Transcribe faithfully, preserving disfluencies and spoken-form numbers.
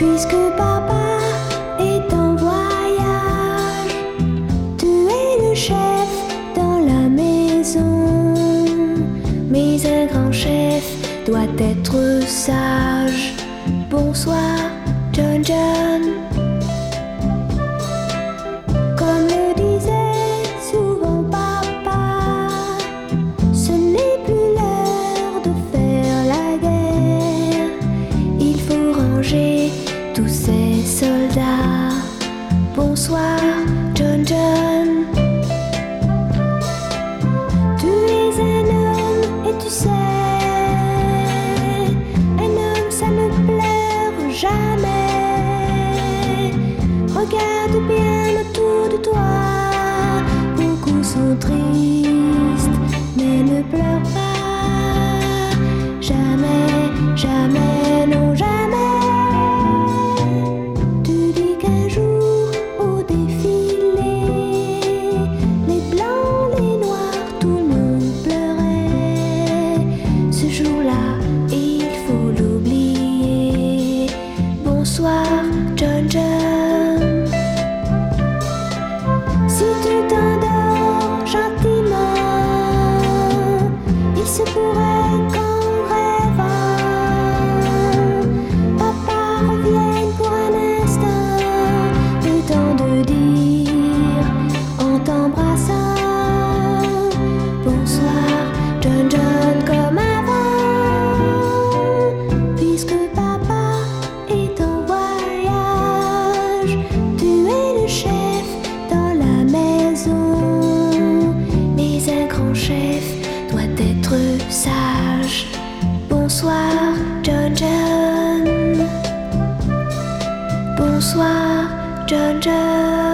Puisque papa est en voyage, tu es le chef dans la maison. Mais un grand chef doit être sage. Bonsoir, John John. Comme le disait souvent papa, ce n'est plus l'heure de faire la guerre. Il faut ranger tous ces soldats. Bonsoir, John John. Tu es un homme et tu sais, un homme ça ne pleure jamais. Regarde bien autour de toi, beaucoup sont tristes, mais ne pleure pas. Jamais, jamais, non jamais. Tu dis qu'un jour au défilé, les blancs, les noirs, tout le monde pleurait. Ce jour-là, il faut l'oublier. Bonsoir, John John. Si tu t'endors gentiment, il se pourrait qu'en rêvant, papa revienne pour un instant, le temps de dire en t'embrassant, bonsoir John John comme avant. Puisque papa est en voyage, tu es le chef dans la maison. Mais un grand chef doit être sage. Bonsoir John John. Bonsoir John John.